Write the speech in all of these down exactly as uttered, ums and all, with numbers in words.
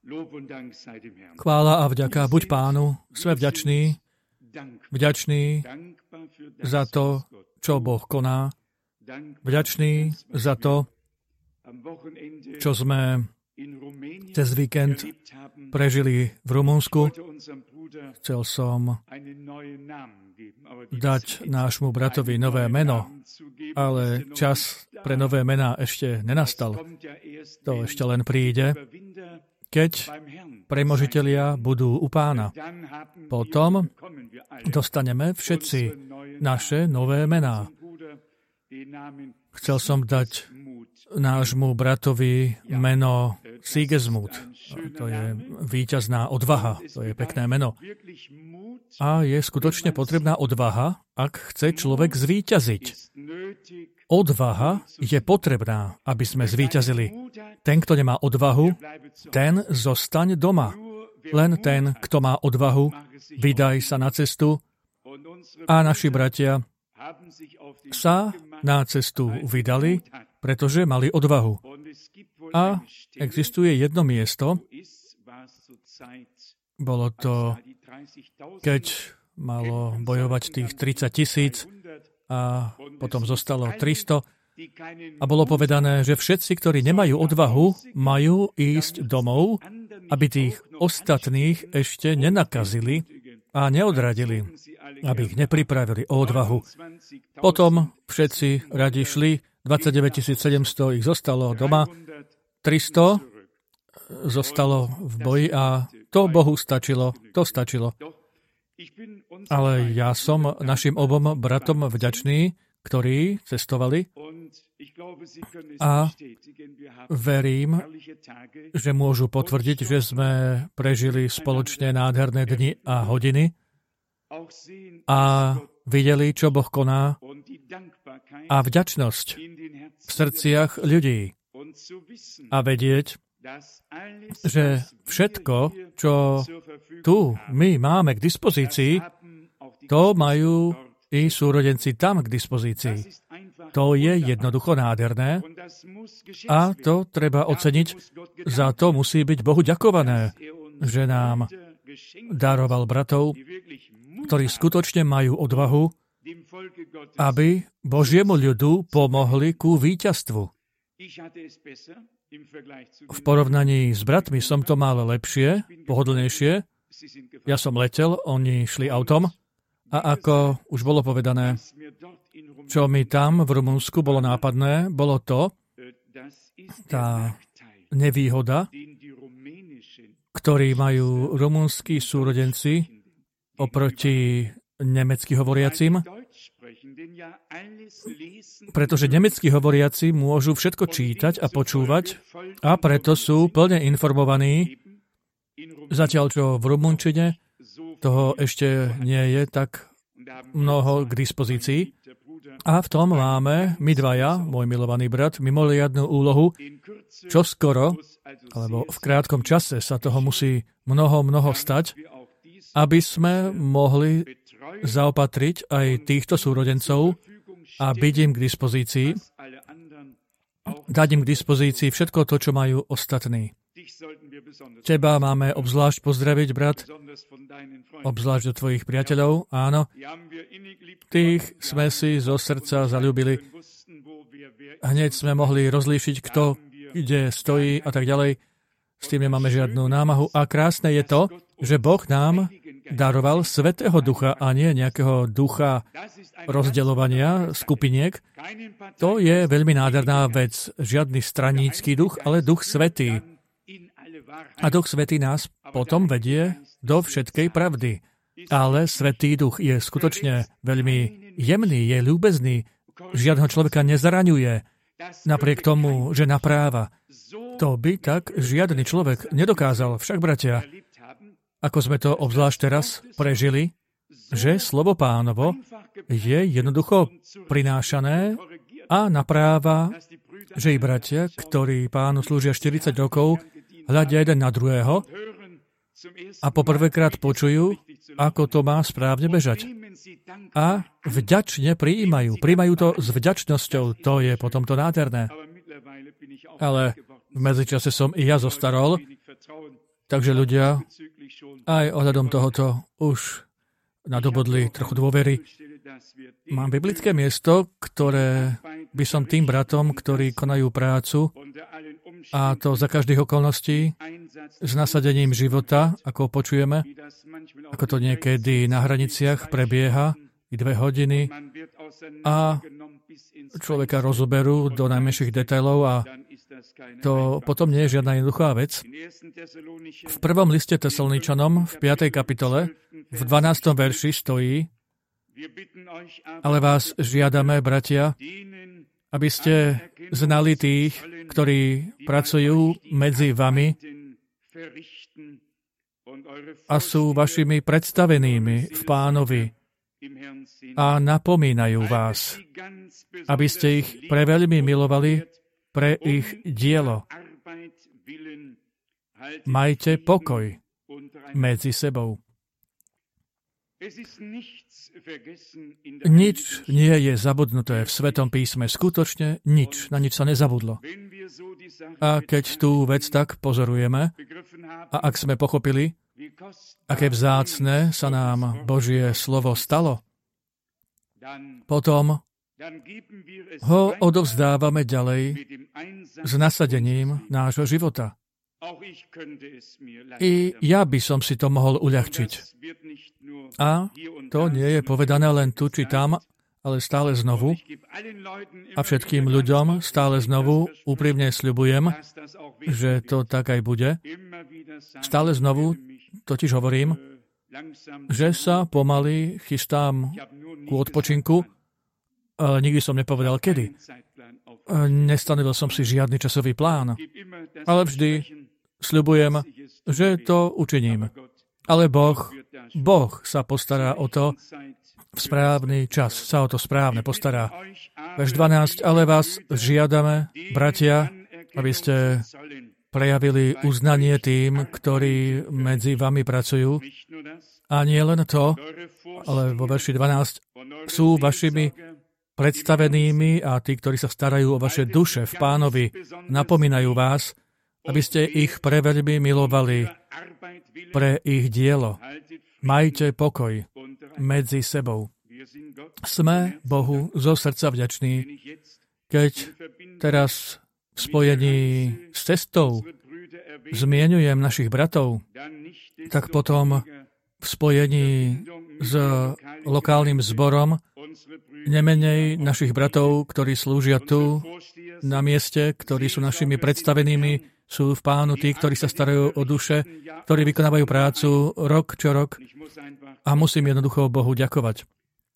Chvála a vďaka buď Pánu, sme vďační, vďační za to, čo Boh koná, vďační za to, čo sme cez víkend prežili v Rumunsku. Chcel som dať nášmu bratovi nové meno, ale čas pre nové mená ešte nenastal. To ešte len príde, keď premožitelia budú u Pána. Potom dostaneme všetci naše nové mená. Chcel som dať nášmu bratovi meno Sigismund. To je víťazná odvaha. To je pekné meno. A je skutočne potrebná odvaha, ak chce človek zvíťaziť. Odvaha je potrebná, aby sme zvíťazili. Ten, kto nemá odvahu, ten zostaň doma. Len ten, kto má odvahu, vydaj sa na cestu. A naši bratia sa na cestu vydali, pretože mali odvahu. A existuje jedno miesto, bolo to, keď malo bojovať tých tridsať tisíc a potom zostalo tristo. A bolo povedané, že všetci, ktorí nemajú odvahu, majú ísť domov, aby tých ostatných ešte nenakazili a neodradili, aby ich nepripravili o odvahu. Potom všetci radi šli, dvadsaťdeväť tisíc sedemsto ich zostalo doma, tristo zostalo v boji a to Bohu stačilo, to stačilo. Ale ja som našim obom bratom vďačný, ktorí cestovali a verím, že môžu potvrdiť, že sme prežili spoločne nádherné dni a hodiny a videli, čo Boh koná a vďačnosť v srdciach ľudí a vedieť, že všetko, čo tu my máme k dispozícii, to majú i súrodenci tam k dispozícii. To je jednoducho nádherné a to treba oceniť. Za to musí byť Bohu ďakované, že nám daroval bratov, ktorí skutočne majú odvahu, aby Božiemu ľudu pomohli ku víťazstvu. V porovnaní s bratmi som to mal lepšie, pohodlnejšie. Ja som letel, oni šli autom a ako už bolo povedané, čo mi tam v Rumunsku bolo nápadné, bolo to, tá nevýhoda, ktorý majú rumunskí súrodenci oproti nemecky hovoriacim, pretože nemecky hovoriaci môžu všetko čítať a počúvať a preto sú plne informovaní, zatiaľ čo v rumunčine toho ešte nie je tak mnoho k dispozícii. A v tom máme my dvaja, môj milovaný brat, mimoriadnu úlohu, čo skoro, alebo v krátkom čase sa toho musí mnoho, mnoho stať, aby sme mohli zaopatriť aj týchto súrodencov a byť im k dispozícii, dať im k dispozícii všetko to, čo majú ostatní. Teba máme obzvlášť pozdraviť, brat, obzvlášť do tvojich priateľov, áno. Tých sme si zo srdca zaľúbili. Hneď sme mohli rozlíšiť, kto kde stojí a tak ďalej. S tým nemáme žiadnu námahu. A krásne je to, že Boh nám daroval Svätého Ducha a nie nejakého ducha rozdeľovania skupiniek. To je veľmi nádherná vec. Žiadny stranícky duch, ale Duch Svätý. A Duch Svätý nás potom vedie do všetkej pravdy. Ale Svätý Duch je skutočne veľmi jemný, je ľúbezný. Žiadneho človeka nezaraňuje. Napriek tomu, že napráva. To by tak žiadny človek nedokázal. Však, bratia, ako sme to obzvlášť teraz prežili, že slovo Pánovo je jednoducho prinášané a napráva, že i bratia, ktorí Pánu slúžia štyridsať rokov, hľadia jeden na druhého a poprvýkrát počujú, ako to má správne bežať. A vďačne prijímajú. Prijímajú to s vďačnosťou. To je potom to nádherné. Ale v medzičase som i ja zostarol Takže ľudia aj ohľadom tohoto už nadobudli trochu dôvery. Mám biblické miesto, ktoré by som tým bratom, ktorí konajú prácu, a to za každých okolností, s nasadením života, ako počujeme, ako to niekedy na hraniciach prebieha, i dve hodiny, a človeka rozoberú do najmenších detailov a to potom nie je žiadna jednoduchá vec. V prvom liste Tesaloničanom v piatej kapitole v dvanástom verši stojí: ale vás žiadame, bratia, aby ste znali tých, ktorí pracujú medzi vami a sú vašimi predstavenými v Pánovi a napomínajú vás, aby ste ich preveľmi milovali pre ich dielo. Majte pokoj medzi sebou. Nič nie je zabudnuté v Svetom písme. Skutočne nič. Na nič sa nezabudlo. A keď tú vec tak pozorujeme, a ak sme pochopili, aké vzácne sa nám Božie slovo stalo, potom ho odovzdávame ďalej s nasadením nášho života. I ja by som si to mohol uľahčiť. A to nie je povedané len tu či tam, ale stále znovu. A všetkým ľuďom stále znovu úprimne sľubujem, že to tak aj bude. Stále znovu totiž hovorím, že sa pomaly chystám ku odpočinku, ale nikdy som nepovedal kedy. Nestanovil som si žiadny časový plán, ale vždy sľubujem, že to učiním. Ale Boh, Boh sa postará o to, v správny čas sa o to správne postará. Verš dvanásť, ale vás žiadame, bratia, aby ste prejavili uznanie tým, ktorí medzi vami pracujú. A nie len to, ale vo verši dvanásť sú vašimi predstavenými a tí, ktorí sa starajú o vaše duše v Pánovi, napomínajú vás, aby ste ich preveľmi milovali pre ich dielo. Majte pokoj medzi sebou. Sme Bohu zo srdca vďační, keď teraz v spojení s cestou zmieňujem našich bratov, tak potom v spojení s lokálnym zborom nemenej našich bratov, ktorí slúžia tu na mieste, ktorí sú našimi predstavenými, sú v Pánu tí, ktorí sa starajú o duše, ktorí vykonávajú prácu rok čo rok a musím jednoducho Bohu ďakovať.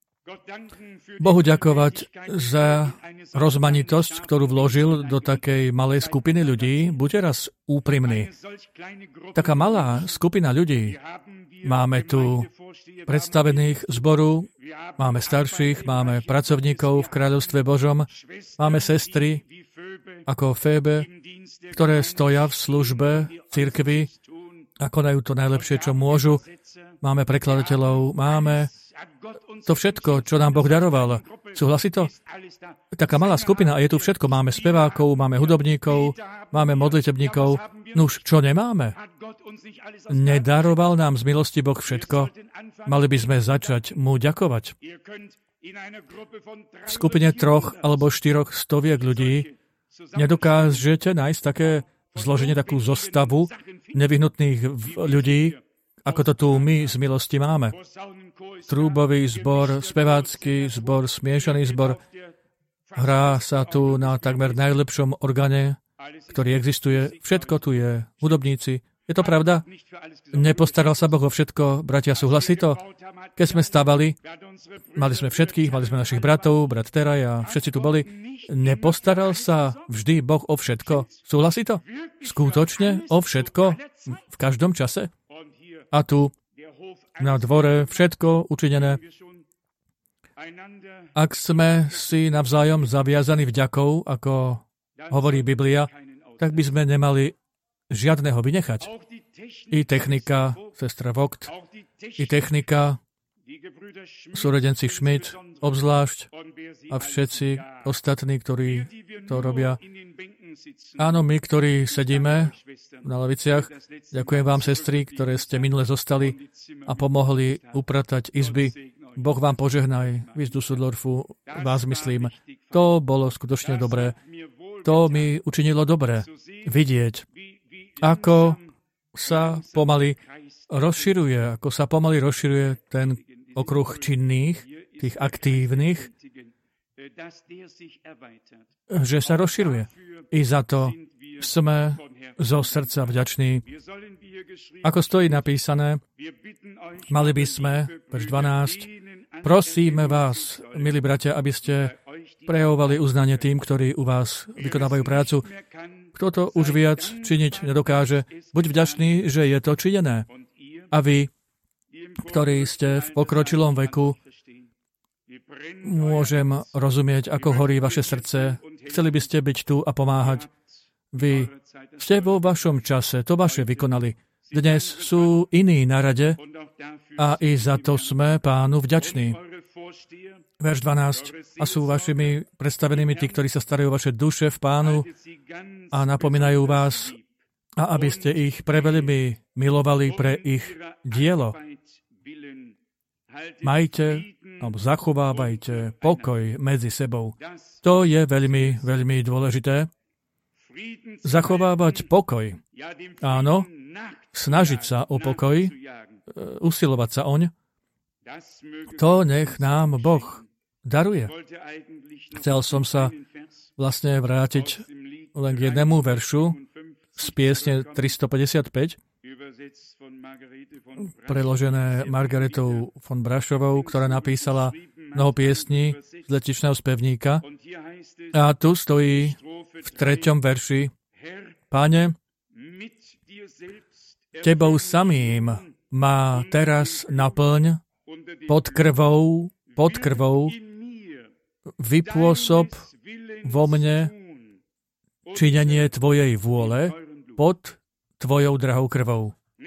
Bohu ďakovať za rozmanitosť, ktorú vložil do takej malej skupiny ľudí. Buďte raz úprimní. Taká malá skupina ľudí. Máme tu predstavených zboru, máme starších, máme pracovníkov v kráľovstve Božom, máme sestry ako Fébe, ktoré stoja v službe cirkvi a konajú to najlepšie, čo môžu. Máme prekladateľov, máme to všetko, čo nám Boh daroval. Súhlasí to? Taká malá skupina a je tu všetko. Máme spevákov, máme hudobníkov, máme modlitebníkov. Nuž, čo nemáme? Nedaroval nám z milosti Boh všetko. Mali by sme začať mu ďakovať. V skupine troch alebo štyroch stoviek ľudí nedokážete nájsť také zloženie, takú zostavu nevyhnutných ľudí, ako to tu my z milosti máme. Trúbový zbor, spevácky zbor, smiešaný zbor. Hrá sa tu na takmer najlepšom orgáne, ktorý existuje. Všetko tu je. Hudobníci. Je to pravda? Nepostaral sa Boh o všetko. Bratia, súhlasí to? Keď sme stavali, mali sme všetkých, mali sme našich bratov, brat Teraj a všetci tu boli. Nepostaral sa vždy Boh o všetko. Súhlasí to? Skutočne o všetko? V každom čase? A tu na dvore všetko učinené. Ak sme si navzájom zaviazaní vďakou, ako hovorí Biblia, tak by sme nemali žiadneho vynechať. I technika, sestra Vogt, i technika, súrodenci Schmidt obzvlášť a všetci ostatní, ktorí to robia. Áno, my, ktorí sedíme na laviciach, ďakujem vám, sestry, ktoré ste minule zostali a pomohli upratať izby. Boh vám požehnaj, vy z Düsseldorfu, vás myslím. To bolo skutočne dobré. To mi učinilo dobre vidieť, ako sa pomaly rozširuje, ako sa pomaly rozširuje ten okruh činných, tých aktívnych, že sa rozširuje. I za to sme zo srdca vďační. Ako stojí napísané, mali by sme, verš dvanásť, prosíme vás, milí bratia, aby ste prejavovali uznanie tým, ktorí u vás vykonávajú prácu. Kto to už viac činiť nedokáže, buď vďačný, že je to činené. A vy, ktorí ste v pokročilom veku, môžem rozumieť, ako horí vaše srdce. Chceli by ste byť tu a pomáhať. Vy ste vo vašom čase to vaše vykonali. Dnes sú iní na rade a i za to sme Pánu vďační. Verš dvanásť. A sú vašimi predstavenými tí, ktorí sa starajú o vaše duše v Pánu a napomínajú vás, a aby ste ich preveľmi milovali pre ich dielo. Majte alebo zachovávajte pokoj medzi sebou. To je veľmi, veľmi dôležité. Zachovávať pokoj. Áno, snažiť sa o pokoj, usilovať sa oň, to nech nám Boh daruje. Chcel som sa vlastne vrátiť len k jednému veršu z piesne tristopäťdesiatpäť, preložené Margaretou von Brašovou, ktorá napísala mnoho piesní z letičného spevníka. A tu stojí v treťom verši: Pane, Tebou samým ma teraz naplň, pod krvou, pod krvou, vypôsob vo mne činenie Tvojej vôle pod Tvojou drahou krvou.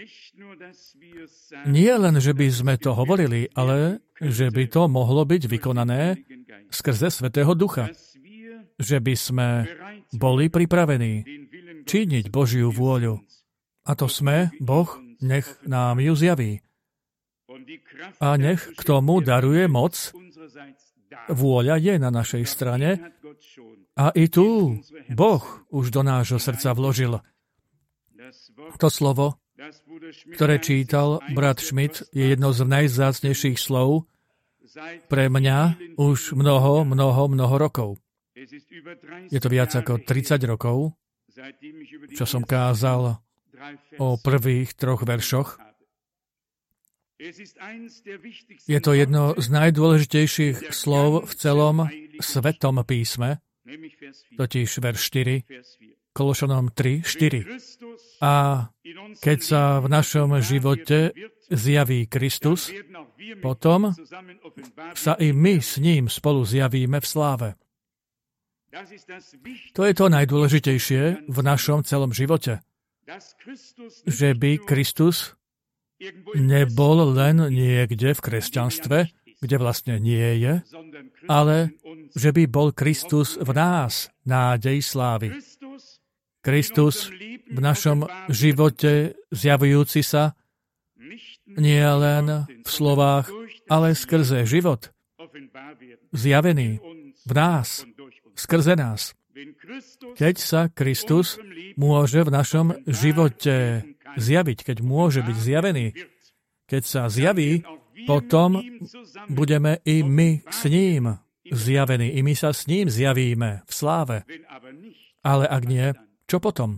Nie len, že by sme to hovorili, ale že by to mohlo byť vykonané skrze Svätého Ducha. Že by sme boli pripravení činiť Božiu vôľu. A to sme, Boh nech nám ju zjaví. A nech k tomu daruje moc. Vôľa je na našej strane a i tu Boh už do nášho srdca vložil. To slovo, ktoré čítal brat Schmidt, je jedno z najvzácnejších slov pre mňa už mnoho, mnoho, mnoho rokov. Je to viac ako tridsať rokov, čo som kázal o prvých troch veršoch. Je to jedno z najdôležitejších slov v celom Svetom písme, totiž verš štyri, Kološanom tri, štyri. A keď sa v našom živote zjaví Kristus, potom sa i my s ním spolu zjavíme v sláve. To je to najdôležitejšie v našom celom živote. Že by Kristus nebol len niekde v kresťanstve, kde vlastne nie je, ale že by bol Kristus v nás, nádej slávy. Kristus v našom živote zjavujúci sa nie len v slovách, ale skrze život. Zjavený v nás, skrze nás. Keď sa Kristus môže v našom živote zjaviť, keď môže byť zjavený, keď sa zjaví, potom budeme i my s ním zjavení. I my sa s ním zjavíme v sláve. Ale ak nie, čo potom?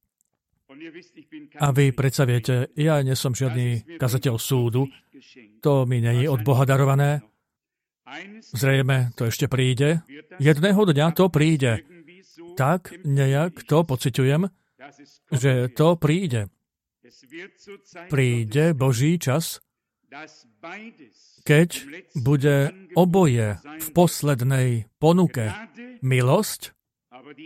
A vy predsa viete, ja nie som žiadny kazateľ súdu, to mi nie je od Boha darované. Zrejme to ešte príde. Jedného dňa to príde. Tak nejak to pociťujem, že to príde. Príde Boží čas, keď bude oboje v poslednej ponuke milosť,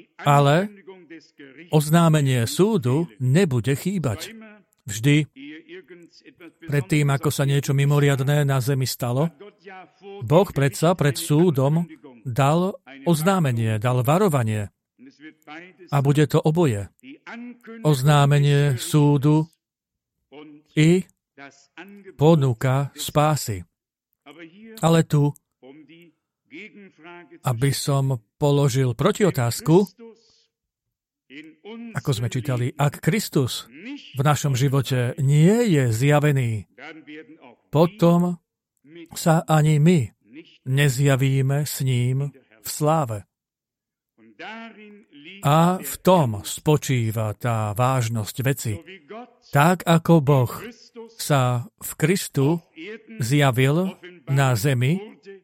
ale oznámenie súdu nebude chýbať. Vždy, predtým, ako sa niečo mimoriadne na zemi stalo, Boh predsa pred súdom dal oznámenie, dal varovanie. A bude to oboje. Oznámenie súdu i ponuka spásy. Ale tu, aby som položil protiotázku, ako sme čítali, ak Kristus v našom živote nie je zjavený, potom sa ani my nezjavíme s ním v sláve. A v tom spočíva tá vážnosť veci. Tak ako Boh sa v Kristu zjavil na zemi,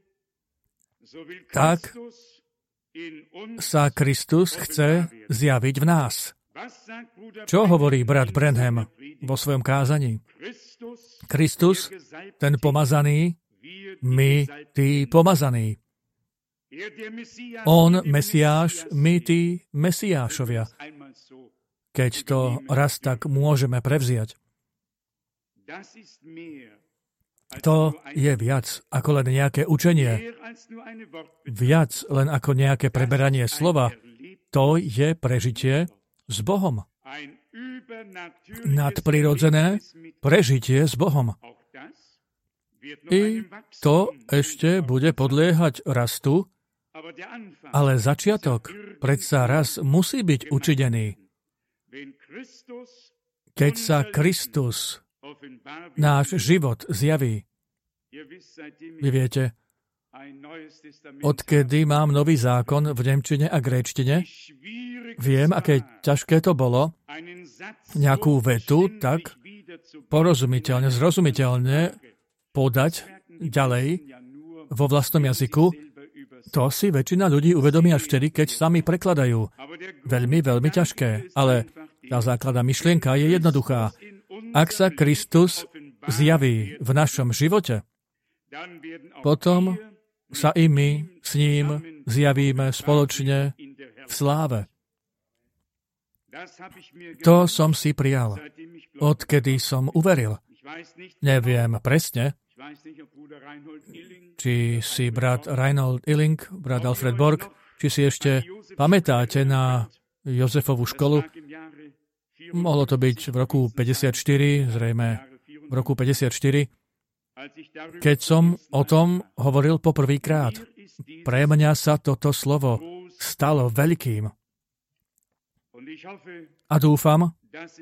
tak sa Kristus chce zjaviť v nás. Čo hovorí brat Branham vo svojom kázaní? Kristus, ten pomazaný, my, tí pomazaní. On, Mesiáš, my, tí Mesiášovia. Keď to raz tak môžeme prevziať. To je viac ako len nejaké učenie. Viac len ako nejaké preberanie slova. To je prežitie s Bohom. Nadprirodzené prežitie s Bohom. I to ešte bude podliehať rastu, ale začiatok predsa raz musí byť učinený. Keď sa Kristus, náš život, zjaví. Vy viete, odkedy mám nový zákon v nemčine a gréčtine, viem, aké ťažké to bolo nejakú vetu tak porozumiteľne, zrozumiteľne podať ďalej vo vlastnom jazyku. To si väčšina ľudí uvedomí až vtedy, keď sami prekladajú. Veľmi, veľmi ťažké, ale tá základná myšlienka je jednoduchá. Ak sa Kristus zjaví v našom živote, potom sa i my s ním zjavíme spoločne v sláve. To som si prijal, odkedy som uveril. Neviem presne, či si brat Reinhold Illing, brat Alfred Borg, či si ešte pamätáte na Jozefovú školu. Mohlo to byť v roku päťdesiatštyri, zrejme v roku päťdesiatštyri, keď som o tom hovoril poprvýkrát. Pre mňa sa toto slovo stalo veľkým. A dúfam,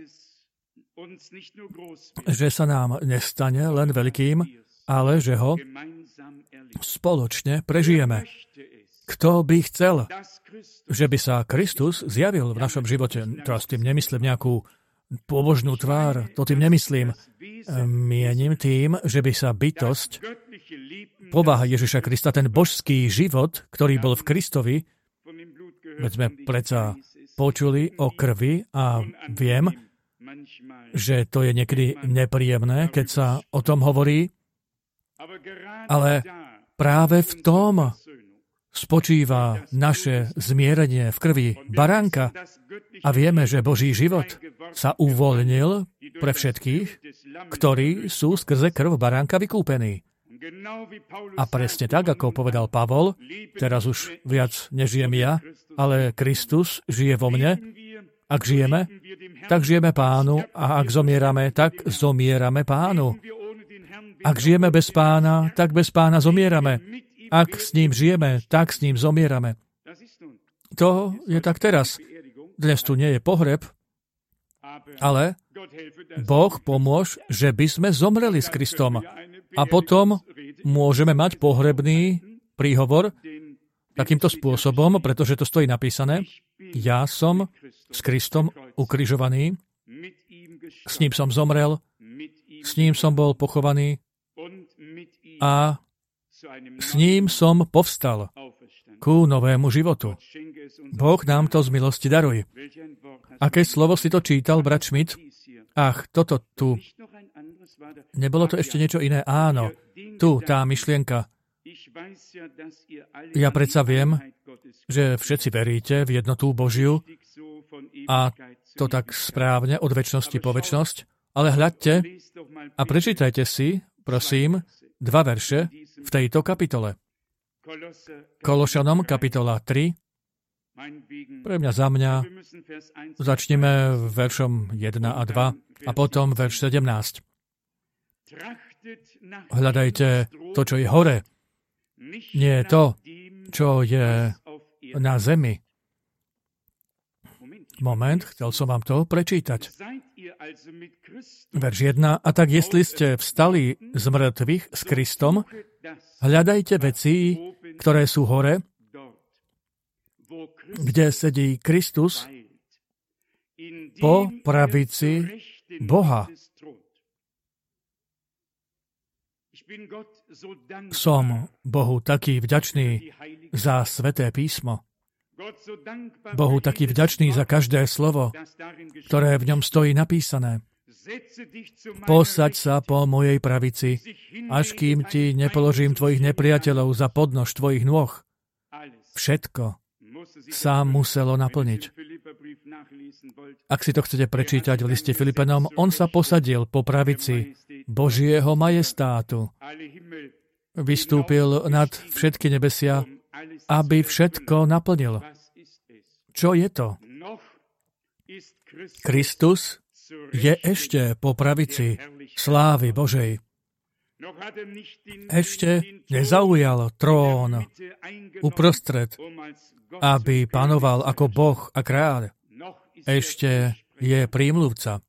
že sa nám nestane len veľkým, ale že ho spoločne prežijeme. Kto by chcel, že by sa Kristus zjavil v našom živote? Teraz tým nemyslím nejakú pobožnú tvár, to tým nemyslím. Mienim tým, že by sa bytosť, povaha Ježiša Krista, ten božský život, ktorý bol v Kristovi, veď sme predsa počuli o krvi a viem, že to je niekedy nepríjemné, keď sa o tom hovorí, ale práve v tom spočíva naše zmierenie v krvi baránka a vieme, že Boží život sa uvoľnil pre všetkých, ktorí sú skrze krv baránka vykúpení. A presne tak, ako povedal Pavol, teraz už viac nežijem ja, ale Kristus žije vo mne. Ak žijeme, tak žijeme Pánu a ak zomierame, tak zomierame Pánu. Ak žijeme bez Pána, tak bez Pána zomierame. Ak s ním žijeme, tak s ním zomierame. To je tak teraz. Dnes tu nie je pohreb, ale Boh pomôž, že by sme zomreli s Kristom. A potom môžeme mať pohrebný príhovor takýmto spôsobom, pretože to stojí napísané. Ja som s Kristom ukrižovaný, s ním som zomrel, s ním som bol pochovaný a s ním som povstal ku novému životu. Boh nám to z milosti daruj. Aké slovo si to čítal, brat Schmidt? Ach, toto tu. Nebolo to ešte niečo iné? Áno, tu, tá myšlienka. Ja predsa viem, že všetci veríte v jednotu Božiu a to tak správne od večnosti po večnosť, ale hľadte, A prečítajte si, prosím, dva verše v tejto kapitole. Kološanom kapitola tri. Pre mňa za mňa začneme veršom jeden a dva a potom verš sedemnásť. Hľadajte to, čo je hore, nie to, čo je na zemi. Moment, chcel som vám to prečítať. Verš jeden. A tak, jestli ste vstali z mŕtvych s Kristom, hľadajte veci, ktoré sú hore, kde sedí Kristus po pravici Boha. Som Bohu taký vďačný za Sväté písmo. Bohu taký vďačný za každé slovo, ktoré v ňom stojí napísané. Posaď sa po mojej pravici, až kým ti nepoložím tvojich nepriateľov za podnož tvojich nôh. Všetko sa muselo naplniť. Ak si to chcete prečítať v liste Filipanom, on sa posadil po pravici Božieho majestátu. Vystúpil nad všetky nebesia, aby všetko naplnil. Čo je to? Kristus je ešte po pravici slávy Božej. Ešte nezaujal trón uprostred, aby panoval ako Boh a kráľ. Ešte je prímluvca.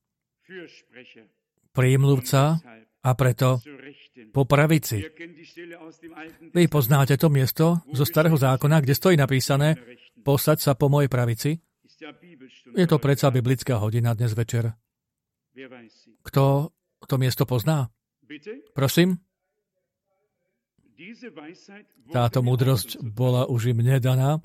Prímluvca a preto po pravici. Vy poznáte to miesto zo Starého zákona, kde stojí napísané posaď sa po mojej pravici. Je to predsa biblická hodina dnes večer. Kto to miesto pozná? Prosím? Táto múdrosť bola už im nedaná.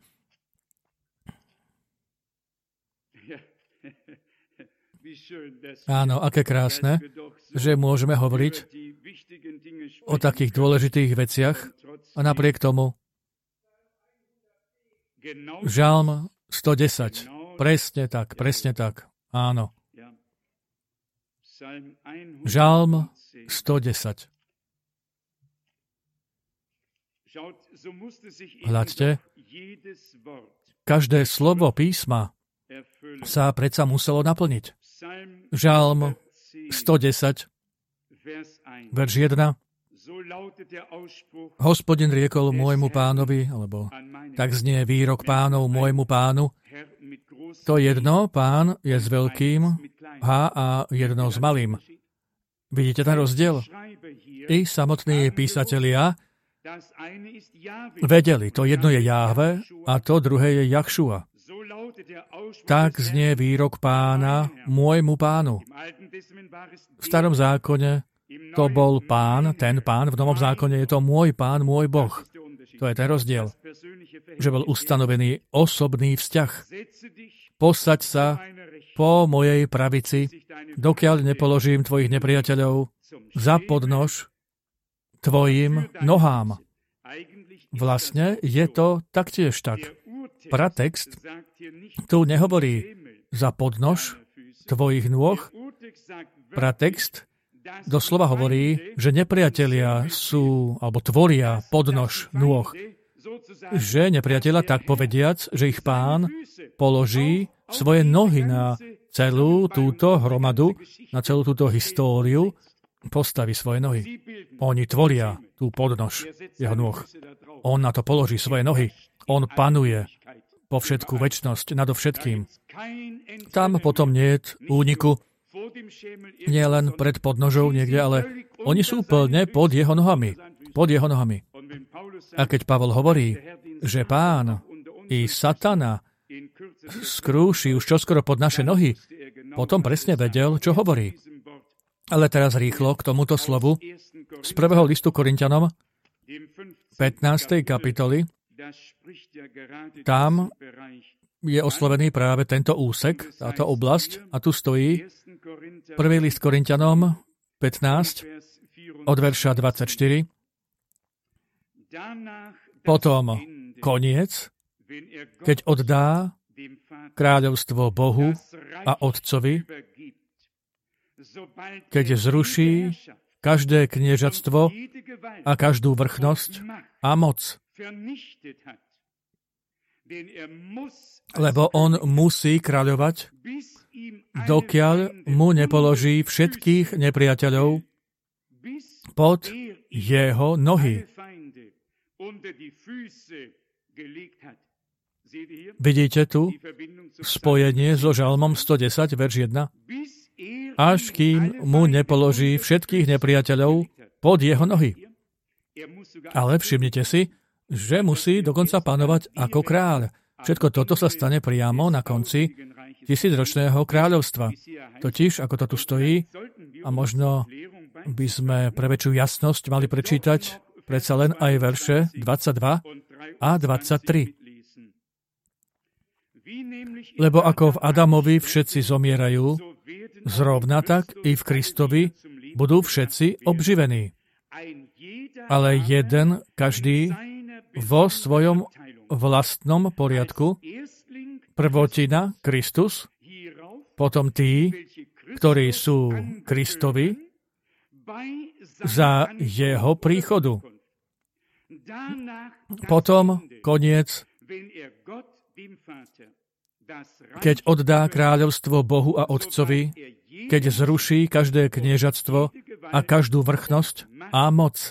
Áno, aké krásne, že môžeme hovoriť o takých dôležitých veciach a napriek tomu Žalm sto desať. Presne tak, presne tak. Áno. Žalm sto desať. Hľadte, každé slovo písma sa predsa muselo naplniť. Žalm sto desať, verš jeden. Hospodin riekol môjmu pánovi, alebo tak znie výrok pánov môjmu pánu. To jedno, pán je s veľkým, H a jedno s malým. Vidíte ten rozdiel? I samotní písatelia vedeli, to jedno je Jáhve a to druhé je Jachšua. Tak znie výrok pána môjmu pánu. V Starom zákone to bol pán, ten pán, v Novom zákone je to môj pán, môj Boh. To je ten rozdiel. Že bol ustanovený osobný vzťah. Posaď sa po mojej pravici, dokiaľ nepoložím tvojich nepriateľov za podnož tvojim nohám. Vlastne je to taktiež tak. Pratext tu nehovorí za podnož tvojich nôh. Pratext doslova hovorí, že nepriatelia sú, alebo tvoria podnož nôh. Že nepriatelia, tak povediac, že ich pán položí svoje nohy na celú túto hromadu, na celú túto históriu, postaví svoje nohy. Oni tvoria tú podnož jeho nôh. On na to položí svoje nohy. On panuje po všetku večnosť, nadovšetkým. Tam potom nie je úniku, nie len pred podnožou niekde, ale oni sú plne pod jeho nohami. Pod jeho nohami. A keď Pavol hovorí, že pán i satana skrúši už čoskoro pod naše nohy, potom presne vedel, čo hovorí. Ale teraz rýchlo k tomuto slovu z prvého listu Korinťanom, pätnástej kapitoly, tam je oslovený práve tento úsek, táto oblasť, a tu stojí prvý list Korinťanom pätnásť, od verša dvadsaťštyri. Potom koniec, keď oddá kráľovstvo Bohu a Otcovi, keď zruší každé kniežatstvo a každú vrchnosť a moc. Lebo on musí kráľovať, dokiaľ mu nepoloží všetkých nepriateľov pod jeho nohy. Vidíte tu spojenie so Žalmom sto desať, verš jeden? Až kým mu nepoloží všetkých nepriateľov pod jeho nohy. Ale všimnite si, že musí dokonca panovať ako kráľ. Všetko toto sa stane priamo na konci tisícročného kráľovstva. Totiž, ako to tu stojí, a možno by sme pre väčšiu jasnosť mali prečítať predsa len aj verše dvadsaťdva a dvadsaťtri. Lebo ako v Adamovi všetci zomierajú, zrovna tak i v Kristovi budú všetci obživení. Ale jeden, každý vo svojom vlastnom poriadku, prvotina Kristus, potom tí, ktorí sú Kristovi, za jeho príchodu. Potom koniec, keď oddá kráľovstvo Bohu a Otcovi, keď zruší každé kniežatstvo a každú vrchnosť a moc.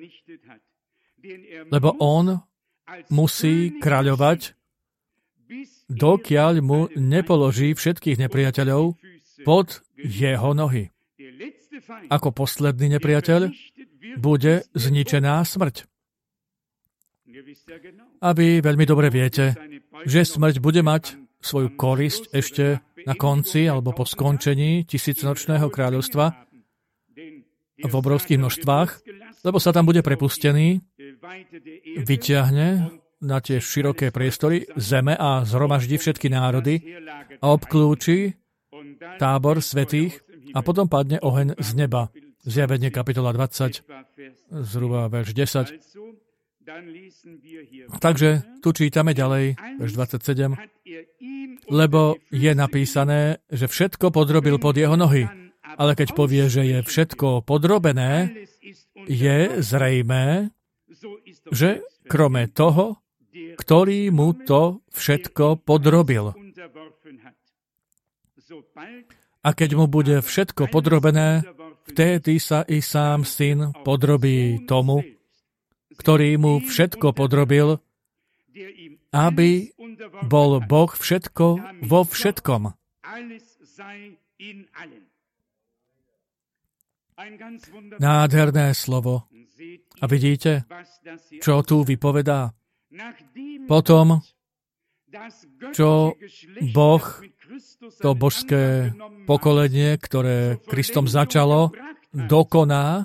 Lebo on musí kráľovať, dokiaľ mu nepoloží všetkých nepriateľov pod jeho nohy. Ako posledný nepriateľ bude zničená smrť. A vy veľmi dobre viete, že smrť bude mať svoju korisť ešte na konci alebo po skončení tisícročného kráľovstva v obrovských množstvách, lebo sa tam bude prepustený, vyťahne na tie široké priestory zeme a zhromaždí všetky národy a obklúči tábor svätých a potom padne oheň z neba. Zjavenie kapitola dvadsať, zhruba verš desať. Takže tu čítame ďalej, verš dvadsaťsedem. Lebo je napísané, že všetko podrobil pod jeho nohy. Ale keď povie, že je všetko podrobené, je zrejmé, že krome toho, ktorý mu to všetko podrobil. A keď mu bude všetko podrobené, vtedy sa i sám syn podrobí tomu, ktorý mu všetko podrobil, aby bol Boh všetko vo všetkom. Nádherné slovo. A vidíte, čo tu vypovedá? Potom, čo Boh, to božské pokolenie, ktoré Kristom začalo, dokoná,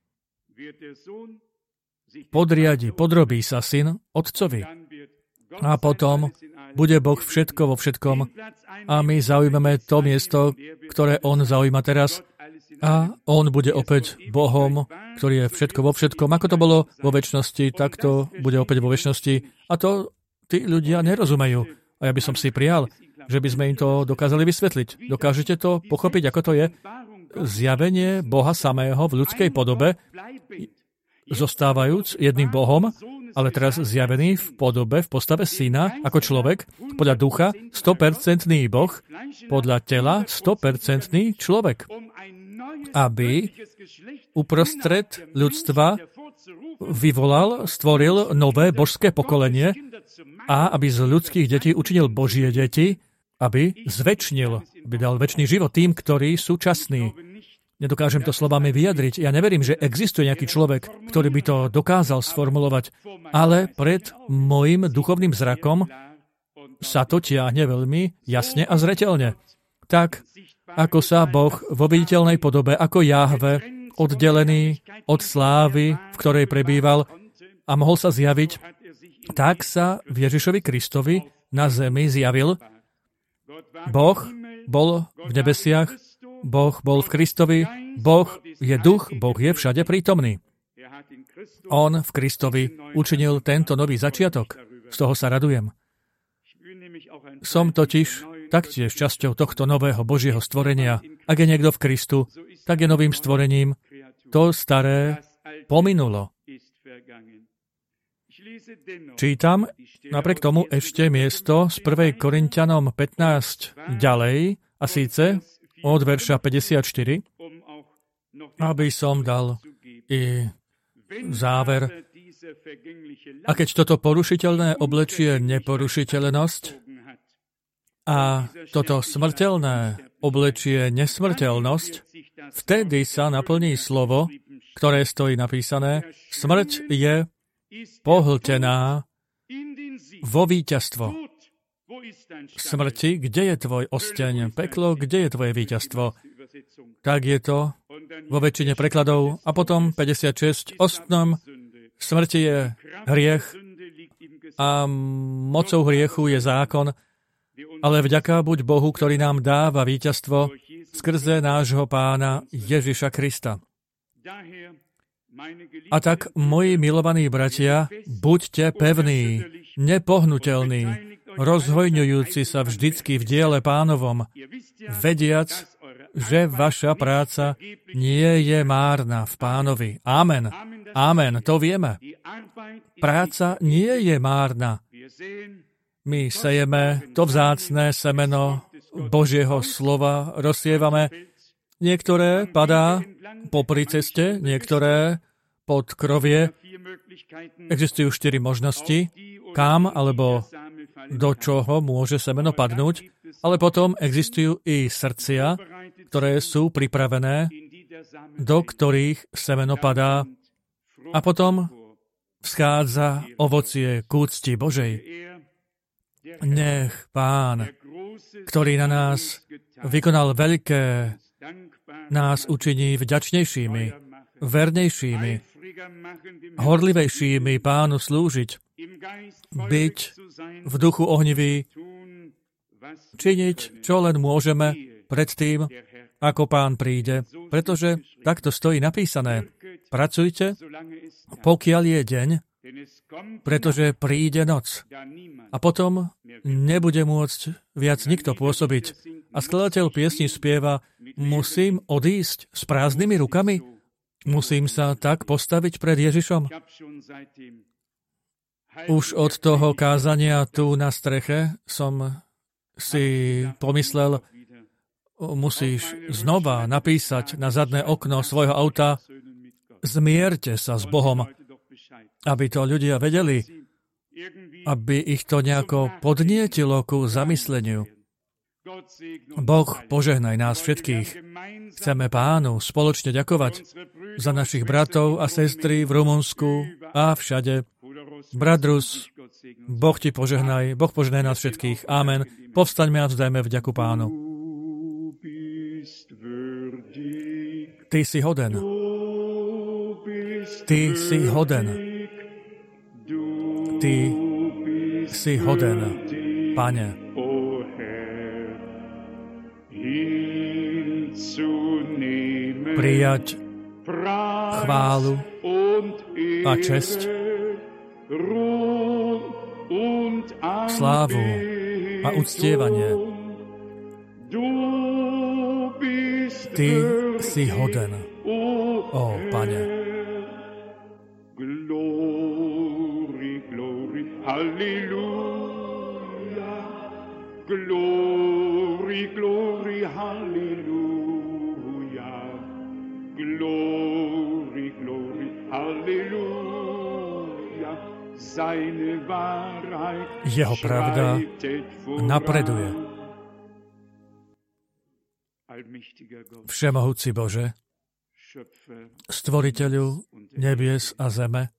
podriadi, podrobí sa syn otcovi. A potom bude Boh všetko vo všetkom a my zaujmeme to miesto, ktoré on zaujíma teraz a on bude opäť Bohom, ktorý je všetko vo všetkom. Ako to bolo vo večnosti, tak to bude opäť vo večnosti. A to tí ľudia nerozumejú. A ja by som si prijal, že by sme im to dokázali vysvetliť. Dokážete to pochopiť, ako to je? Zjavenie Boha samého v ľudskej podobe, zostávajúc jedným Bohom, ale teraz zjavený v podobe, v postave syna, ako človek, podľa ducha sto percent Boh, podľa tela sto percent človek. Aby uprostred ľudstva vyvolal, stvoril nové božské pokolenie a aby z ľudských detí učinil Božie deti, aby zvečnil, aby dal večný život tým, ktorí sú časní. Nedokážem to slovami vyjadriť. Ja neverím, že existuje nejaký človek, ktorý by to dokázal sformulovať, ale pred môjim duchovným zrakom sa to tiahne veľmi jasne a zreteľne. Tak, ako sa Boh vo viditeľnej podobe, ako Jahve, oddelený od slávy, v ktorej prebýval a mohol sa zjaviť, tak sa v Ježišovi Kristovi na zemi zjavil. Boh bol v nebesiach, Boh bol v Kristovi, Boh je duch, Boh je všade prítomný. On v Kristovi učinil tento nový začiatok. Z toho sa radujem. Som totiž taktiež časťou tohto nového Božieho stvorenia. Ak je niekto v Kristu, tak je novým stvorením. To staré pominulo. Čítam napriek tomu ešte miesto z prvej Korinťanom pätnásť ďalej, a síce od verša päťdesiatštyri, aby som dal i záver. A keď toto porušiteľné oblečie neporušiteľnosť a toto smrteľné oblečie nesmrteľnosť, vtedy sa naplní slovo, ktoré stojí napísané: smrť je pohltená vo víťazstvo. Smrti, kde je tvoj osteň? Peklo, kde je tvoje víťazstvo? Tak je to vo väčšine prekladov. A potom päťdesiatšesť. Ostnom smrti je hriech a mocou hriechu je zákon, ale vďaka buď Bohu, ktorý nám dáva víťazstvo skrze nášho Pána Ježiša Krista. A tak, moji milovaní bratia, buďte pevní, nepohnutelní, rozhojňujúci sa vždycky v diele Pánovom, vediac, že vaša práca nie je márna v Pánovi. Amen. Amen, to vieme. Práca nie je márna. My sejeme to vzácne semeno Božieho slova, rozsievame. Niektoré padá popri ceste, niektoré pod krovie. Existujú štyri možnosti, kam alebo do čoho môže semeno padnúť, ale potom existujú i srdcia, ktoré sú pripravené, do ktorých semeno padá, a potom vschádza ovocie k úcti Božej. Nech Pán, ktorý na nás vykonal veľké, nás učiní vďačnejšími, vernejšími, horlivejšími Pánu slúžiť, byť v duchu ohnivý, činiť, čo len môžeme pred tým, ako Pán príde, pretože takto stojí napísané. Pracujte, pokiaľ je deň, pretože príde noc. A potom nebude môcť viac nikto pôsobiť. A skladateľ piesni spieva: musím odísť s prázdnymi rukami? Musím sa tak postaviť pred Ježišom? Už od toho kázania tu na streche som si pomyslel, musíš znova napísať na zadné okno svojho auta: zmierte sa s Bohom, aby to ľudia vedeli, aby ich to nejako podnietilo ku zamysleniu. Boh požehnaj nás všetkých. Chceme Pánu spoločne ďakovať za našich bratov a sestry v Rumunsku a všade. Brat Rus, Boh ti požehnaj, Boh požehnaj nás všetkých. Amen. Povstaňme a vzdajme vďaku Pánu. Ty si hoden. Ty si hoden. Ty si hoden, Pane. Prijať chválu a česť, slávu a uctievanie. Ty si hoden, ó Pane. Glory, glory, halleluja. Glory, glory, halleluja. Glory, glory, halleluja. Jeho pravda napreduje. Všemohúci Bože, Stvoriteľu nebies a zeme,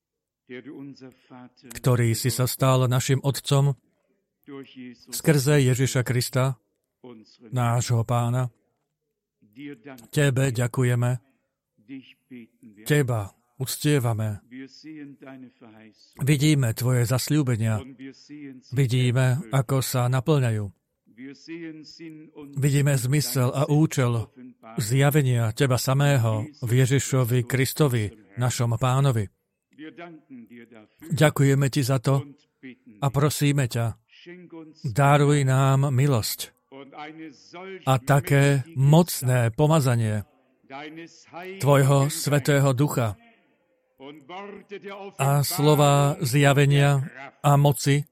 ktorý si sa stal našim Otcom skrze Ježiša Krista, nášho Pána, Tebe ďakujeme, Teba uctievame. Vidíme Tvoje zasľúbenia. Vidíme, ako sa naplňajú. Vidíme zmysel a účel zjavenia Teba samého v Ježišovi Kristovi, našom Pánovi. Ďakujeme Ti za to a prosíme ťa, daruj nám milosť a také mocné pomazanie Tvojho Svätého Ducha a slova zjavenia a moci,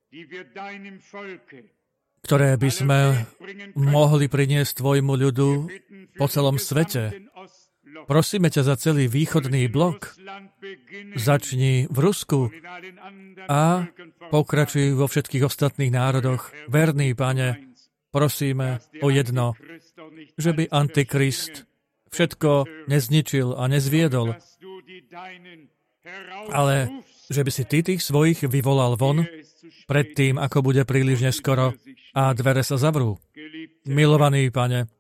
ktoré by sme mohli priniesť Tvojmu ľudu po celom svete. Prosíme ťa za celý východný blok. Začni v Rusku a pokračuj vo všetkých ostatných národoch. Verný Pane, prosíme o jedno, že by Antikrist všetko nezničil a nezviedol, ale že by si Ty tých svojich vyvolal von pred tým, ako bude príliš neskoro a dvere sa zavrú. Milovaný Pane,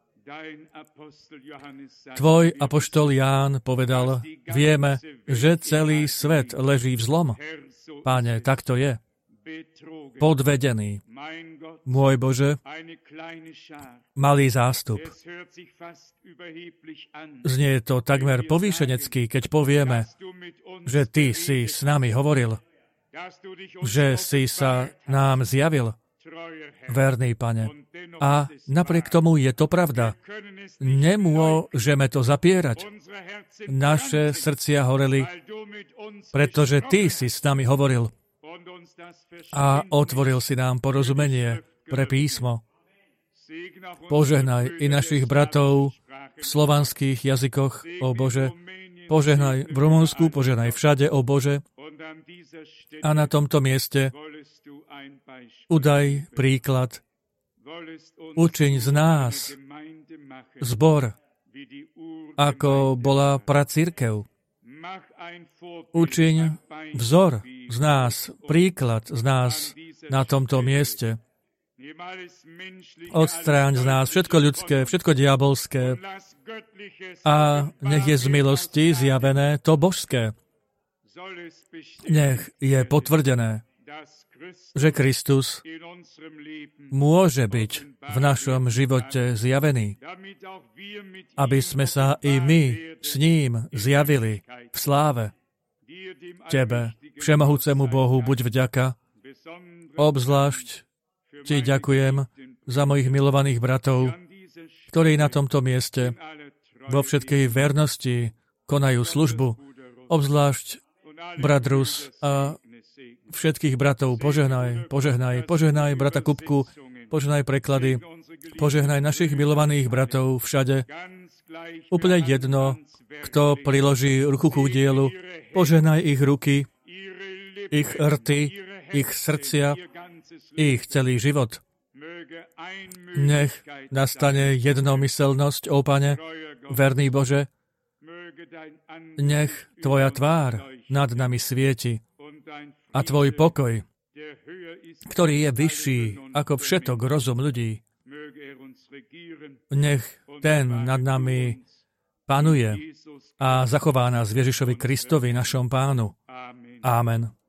Tvoj apoštol Ján povedal, vieme, že celý svet leží v zlom. Páne, tak to je. Podvedený. Môj Bože, malý zástup. Znie to takmer povýšenecky, keď povieme, že Ty si s nami hovoril, že si sa nám zjavil, verný Pane. A napriek tomu je to pravda. Nemôžeme to zapierať. Naše srdcia horeli, pretože Ty si s nami hovoril a otvoril si nám porozumenie pre písmo. Požehnaj i našich bratov v slovanských jazykoch, ó Bože. Požehnaj v Rumunsku, požehnaj všade, ó Bože. A na tomto mieste udaj príklad. Učiň z nás zbor, ako bola pracirkev. Učiň vzor z nás, príklad z nás na tomto mieste. Odstráň z nás všetko ľudské, všetko diabolské a nech je z milosti zjavené to božské. Nech je potvrdené, že Kristus môže byť v našom živote zjavený, aby sme sa i my s ním zjavili v sláve. Tebe, všemohúcemu Bohu, buď vďaka. Obzvlášť Ti ďakujem za mojich milovaných bratov, ktorí na tomto mieste vo všetkej vernosti konajú službu. Obzvlášť brat Rus a všetkých bratov, požehnaj, požehnaj, požehnaj brata Kupku, požehnaj preklady, požehnaj našich milovaných bratov všade. Úplne jedno, kto priloží ruku k dielu, požehnaj ich ruky, ich rty, ich srdcia, ich celý život. Nech nastane jednomyselnosť, ó Pane, verný Bože, nech Tvoja tvár nad nami svieti a Tvoj pokoj, ktorý je vyšší ako všetok rozum ľudí, nech ten nad nami panuje a zachová nás Ježišovi Kristovi, našom Pánu. Amen.